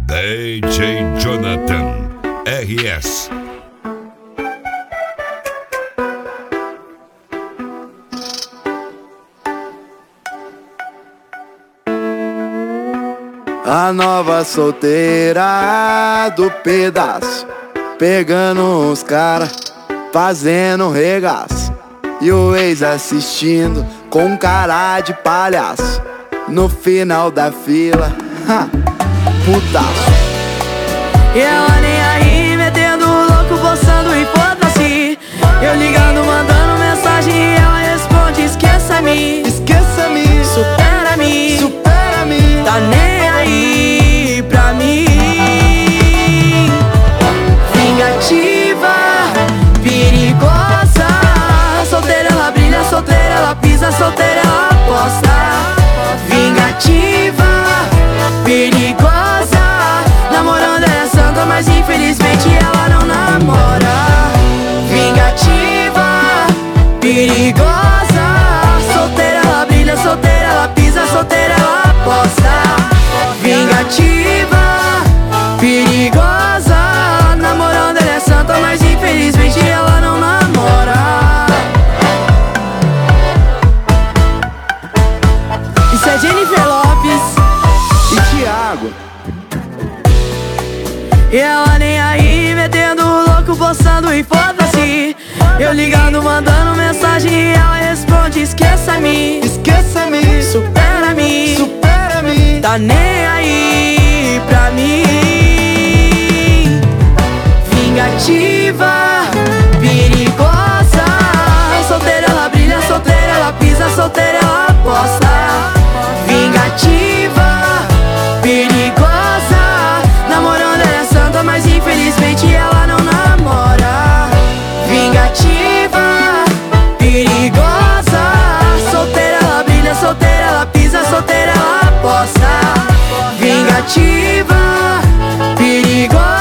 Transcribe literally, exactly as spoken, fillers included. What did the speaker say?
D J Jonathan R S. A nova solteira do pedaço, pegando uns cara, fazendo regaço, e o ex assistindo com cara de palhaço. No final da fila, ha, putaço. E ela nem aí, metendo louco, postando e foda-se. Eu ligando, mandando mensagem e ela responde: esqueça-me, esqueça-me, supera-me, supera-me. Tá nem aí pra mim. Vingativa, perigosa. Solteira ela brilha, solteira ela pisa, solteira ela aposta. Vingativa, perigosa. Namorando ela é santa, mas infelizmente ela não namora. Vingativa, perigosa. Solteira ela brilha, solteira ela pisa, solteira ela aposta. Vingativa, perigosa. Namorando ela é santa, mas infelizmente ela não namora. Isso é Jennifer Lopes e Thiago. E ela nem aí, metendo louco, postando e foda-se. Eu ligando, mandando mensagem e ela responde: esqueça-me, esqueça-me, supera-me, supera-me. Tá nem aí pra mim. Vingativa, perigosa. Solteira ela brilha, solteira ela pisa, solteira ela aposta. Vingativa, perigosa. Namorando ela é santa, mas infelizmente ela não namora. Vingativa, perigosa. Solteira ela brilha, solteira ela pisa, solteira ela aposta. Vingativa, perigosa.